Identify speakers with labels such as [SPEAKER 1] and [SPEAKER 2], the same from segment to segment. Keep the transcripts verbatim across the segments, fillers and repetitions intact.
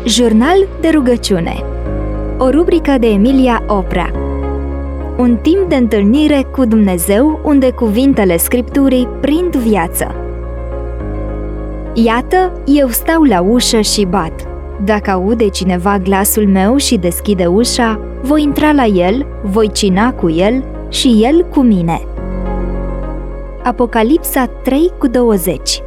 [SPEAKER 1] Jurnal de rugăciune. O rubrică de Emilia Oprea. Un timp de întâlnire cu Dumnezeu unde cuvintele Scripturii prind viață. Iată, eu stau la ușă și bat. Dacă aude cineva glasul meu și deschide ușa, voi intra la el, voi cina cu el și el cu mine. Apocalipsa trei cu douăzeci.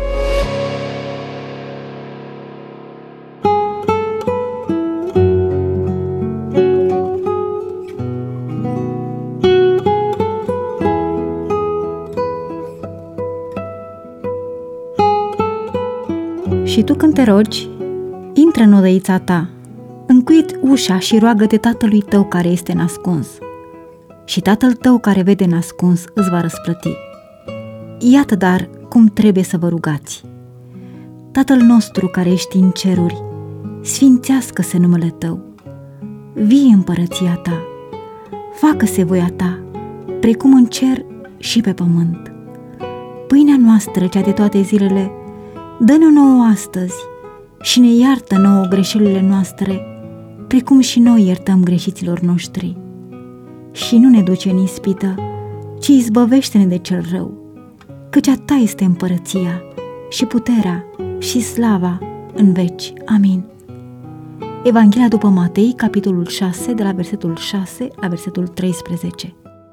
[SPEAKER 2] Și tu când te rogi, intră în odăița ta, încuie ușa și roagă-te tatălui tău care este nascuns. Și tatăl tău care vede nascuns îți va răsplăti. Iată dar cum trebuie să vă rugați. Tatăl nostru care ești în ceruri, sfințească-se numele tău. Vie împărăția ta, facă-se voia ta, precum în cer și pe pământ. Pâinea noastră, cea de toate zilele, dă-ne-o nouă astăzi și ne iartă nouă greșelile noastre, precum și noi iertăm greșiților noștri. Și nu ne duce în ispită, ci izbăvește-ne de cel rău, căci a ta este împărăția și puterea și slava în veci. Amin. Evanghelia după Matei, capitolul șase, de la versetul șase la versetul treisprezece.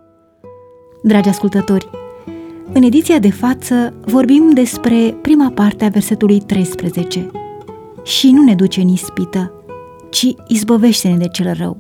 [SPEAKER 2] Dragi ascultători, în ediția de față vorbim despre prima parte a versetului treisprezece. Și nu ne duce în ispită, ci izbăvește-ne de cel rău.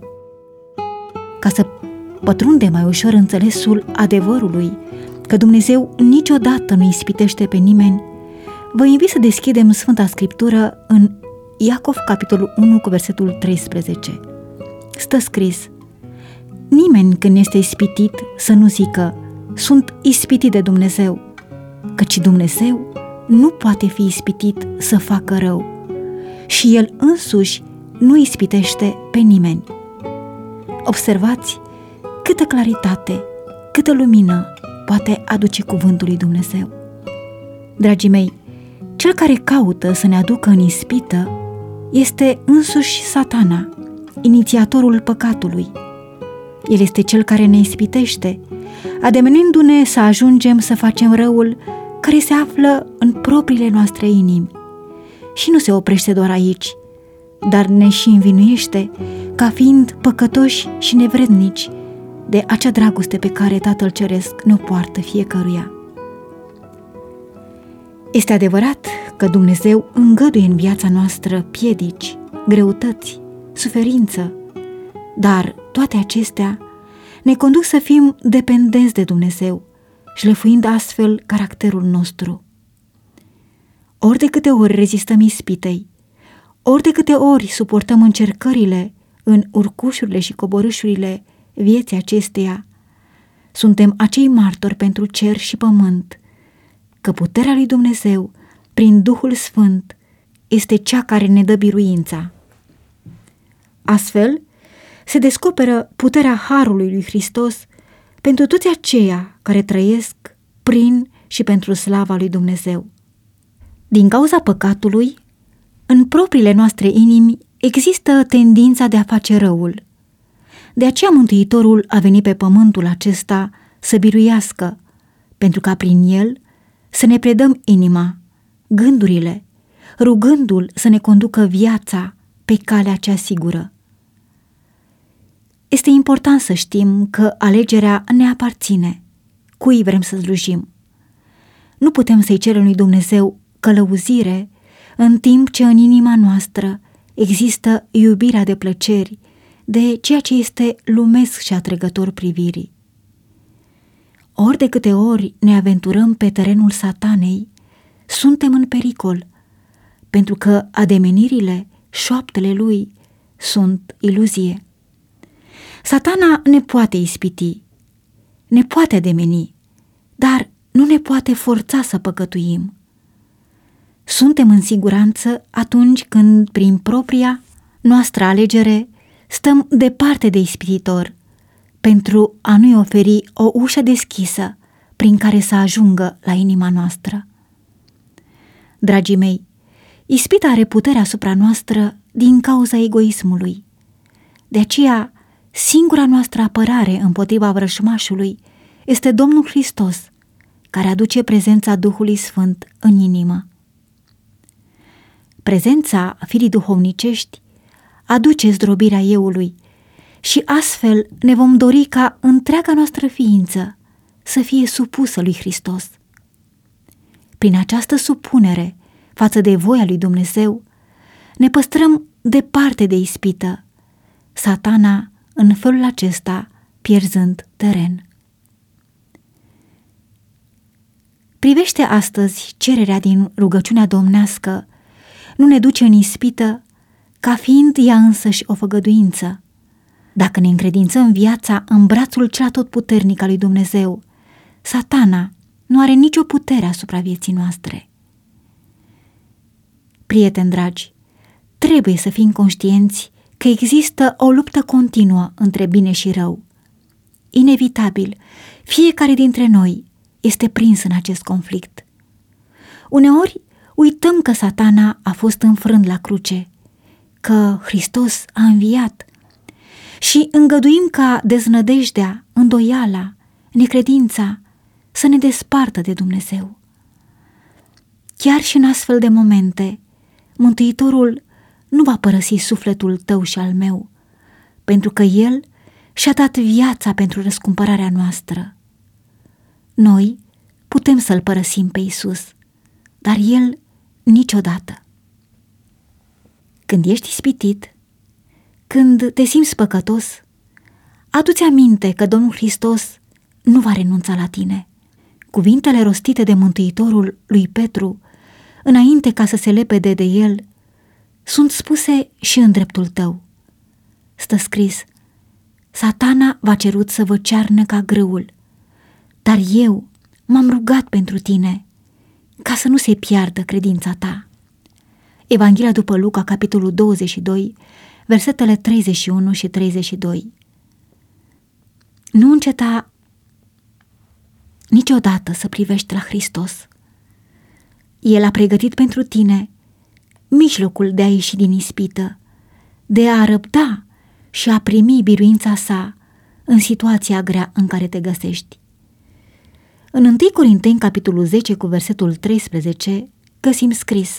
[SPEAKER 2] Ca să pătrundem mai ușor înțelesul adevărului că Dumnezeu niciodată nu ispitește pe nimeni, vă invit să deschidem Sfânta Scriptură în Iacov, capitolul unu, cu versetul treisprezece. Stă scris: nimeni când este ispitit să nu zică, sunt ispitit de Dumnezeu, căci Dumnezeu nu poate fi ispitit să facă rău și El însuși nu ispitește pe nimeni. Observați câtă claritate, câtă lumină poate aduce cuvântul lui Dumnezeu. Dragii mei, cel care caută să ne aducă în ispită este însuși Satana, inițiatorul păcatului. El este cel care ne ispitește, ademenindu-ne să ajungem să facem răul care se află în propriile noastre inimi. Și nu se oprește doar aici, dar ne și învinuiește ca fiind păcătoși și nevrednici de acea dragoste pe care Tatăl Ceresc ne-o poartă fiecăruia. Este adevărat că Dumnezeu îngăduie în viața noastră piedici, greutăți, suferință, dar toate acestea ne conduc să fim dependenți de Dumnezeu, șlefuind astfel caracterul nostru. Ori de câte ori rezistăm ispitei, ori de câte ori suportăm încercările în urcușurile și coborâșurile vieții acesteia, suntem acei martori pentru cer și pământ că puterea lui Dumnezeu, prin Duhul Sfânt, este cea care ne dă biruința. Astfel, se descoperă puterea harului lui Hristos pentru toți aceia care trăiesc prin și pentru slava lui Dumnezeu. Din cauza păcatului, în propriile noastre inimi există tendința de a face răul. De aceea Mântuitorul a venit pe pământul acesta să biruiască, pentru ca prin el să ne predăm inima, gândurile, rugându-l să ne conducă viața pe calea cea sigură. Este important să știm că alegerea ne aparține, cui vrem să slujim. Nu putem să-i cerem lui Dumnezeu călăuzire în timp ce în inima noastră există iubirea de plăceri, de ceea ce este lumesc și atrăgător privirii. Ori de câte ori ne aventurăm pe terenul Satanei, suntem în pericol, pentru că ademenirile, șoaptele lui sunt iluzie. Satana ne poate ispiti, ne poate ademeni, dar nu ne poate forța să păcătuim. Suntem în siguranță atunci când, prin propria noastră alegere, stăm departe de ispititor, pentru a nu-i oferi o ușă deschisă prin care să ajungă la inima noastră. Dragii mei, ispita are puterea asupra noastră din cauza egoismului. De aceea, singura noastră apărare împotriva vrăjmașului este Domnul Hristos, care aduce prezența Duhului Sfânt în inimă. Prezența firii duhovnicești aduce zdrobirea euului și astfel ne vom dori ca întreaga noastră ființă să fie supusă lui Hristos. Prin această supunere față de voia lui Dumnezeu, ne păstrăm departe de ispită, Satana în felul acesta pierzând teren. Privește astăzi cererea din rugăciunea domnească, nu ne duce în ispită ca fiind ea însăși o făgăduință. Dacă ne încredințăm viața în brațul cel atotputernic al lui Dumnezeu, Satana nu are nicio putere asupra vieții noastre. Prieteni dragi, trebuie să fim conștienți că există o luptă continuă între bine și rău. Inevitabil, fiecare dintre noi este prins în acest conflict. Uneori uităm că Satana a fost înfrânt la cruce, că Hristos a înviat și îngăduim ca deznădejdea, îndoiala, necredința să ne despartă de Dumnezeu. Chiar și în astfel de momente, Mântuitorul nu va părăsi sufletul tău și al meu, pentru că El și-a dat viața pentru răscumpărarea noastră. Noi putem să-L părăsim pe Iisus, dar El niciodată. Când ești ispitit, când te simți păcătos, adu-ți aminte că Domnul Hristos nu va renunța la tine. Cuvintele rostite de Mântuitorul lui Petru, înainte ca să se lepede de el, sunt spuse și în dreptul tău. Stă scris: Satana v-a cerut să vă cearnă ca grâul, dar eu m-am rugat pentru tine, ca să nu se piardă credința ta. Evanghelia după Luca, capitolul douăzeci și doi, versetele treizeci și unu și treizeci și doi. Nu înceta niciodată să privești la Hristos. El a pregătit pentru tine mijlocul de a ieși din ispită, de a răbda și a primi biruința sa în situația grea în care te găsești. În întâi Corinteni, capitolul zece, cu versetul treisprezece, găsim scris: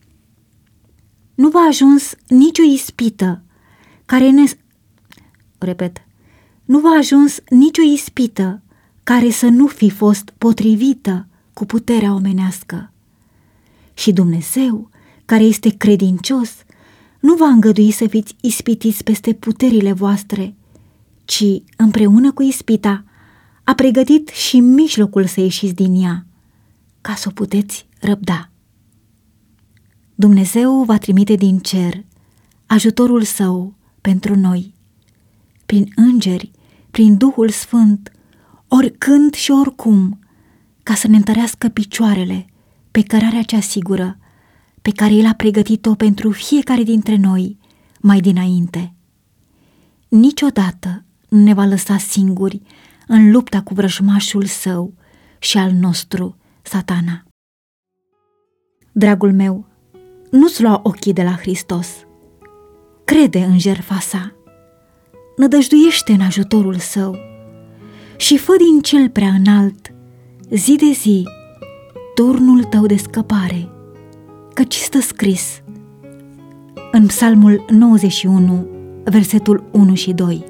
[SPEAKER 2] Nu v-a ajuns nicio ispită care ne... Repet. Nu v-a ajuns nicio ispită care să nu fi fost potrivită cu puterea omenească. Și Dumnezeu, care este credincios, nu va îngădui să fiți ispitiți peste puterile voastre, ci împreună cu ispita a pregătit și mijlocul să ieșiți din ea, ca să o puteți răbda. Dumnezeu va trimite din cer ajutorul său pentru noi, prin îngeri, prin Duhul Sfânt, oricând și oricum, ca să ne întărească picioarele pe cărarea cea sigură pe care El a pregătit-o pentru fiecare dintre noi mai dinainte. Niciodată nu ne va lăsa singuri în lupta cu vrăjmașul său și al nostru, Satana. Dragul meu, nu-ți lua ochii de la Hristos. Crede în jertfa sa, nădăjduiește în ajutorul său și fă din cel prea înalt, zi de zi, turnul tău de scăpare, căci stă scris în Psalmul nouăzeci și unu, versetul unu și doi.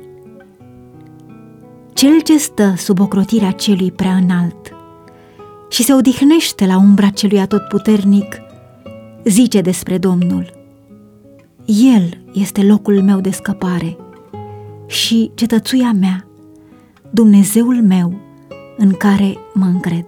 [SPEAKER 2] Cel ce stă sub ocrotirea celui prea înalt și se odihnește la umbra celui atotputernic, zice despre Domnul: El este locul meu de scăpare și cetățuia mea, Dumnezeul meu în care mă încred.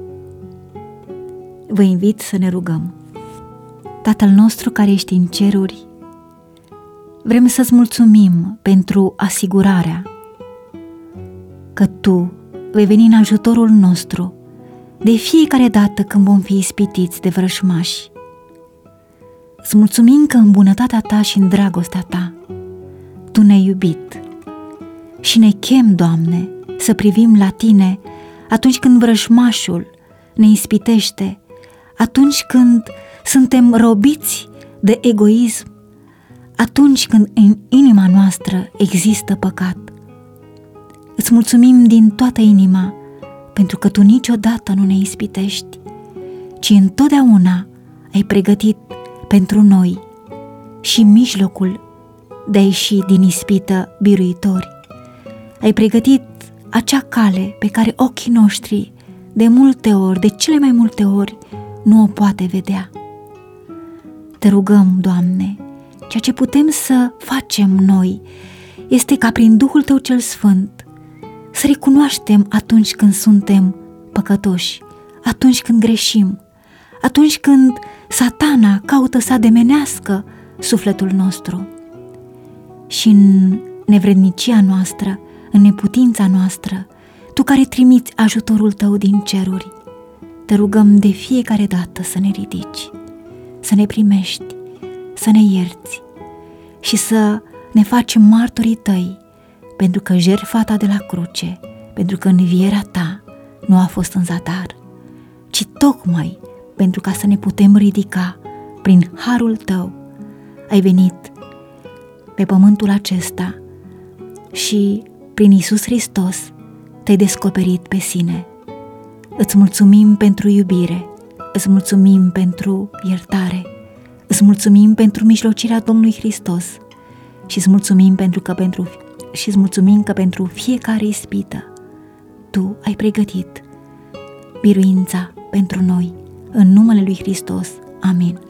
[SPEAKER 2] Vă invit să ne rugăm. Tatăl nostru care ești în ceruri, vrem să-ți mulțumim pentru asigurarea că Tu vei veni în ajutorul nostru de fiecare dată când vom fi ispitiți de vrăjmași. Îți mulțumim că în bunătatea Ta și în dragostea Ta Tu ne-ai iubit și ne chem, Doamne, să privim la Tine atunci când vrăjmașul ne ispitește, atunci când suntem robiți de egoism, atunci când în inima noastră există păcat. Îți mulțumim din toată inima pentru că Tu niciodată nu ne ispitești, ci întotdeauna ai pregătit pentru noi și mijlocul de a ieși din ispită biruitori. Ai pregătit acea cale pe care ochii noștri de multe ori, de cele mai multe ori, nu o poate vedea. Te rugăm, Doamne, ceea ce putem să facem noi este ca prin Duhul Tău cel Sfânt să recunoaștem atunci când suntem păcătoși, atunci când greșim, atunci când Satana caută să ademenească sufletul nostru. Și în nevrednicia noastră, în neputința noastră, Tu care trimiți ajutorul Tău din ceruri, te rugăm de fiecare dată să ne ridici, să ne primești, să ne ierți și să ne faci martorii Tăi, pentru că jertfa Ta de la cruce, pentru că învierea Ta nu a fost în zadar, ci tocmai pentru ca să ne putem ridica prin harul Tău. Ai venit pe pământul acesta și prin Iisus Hristos Te-ai descoperit pe Sine. Îți mulțumim pentru iubire, îți mulțumim pentru iertare, îți mulțumim pentru mijlocirea Domnului Hristos și îți mulțumim pentru că pentru și îți mulțumim că pentru fiecare ispită Tu ai pregătit biruința pentru noi. În numele lui Hristos. Amin.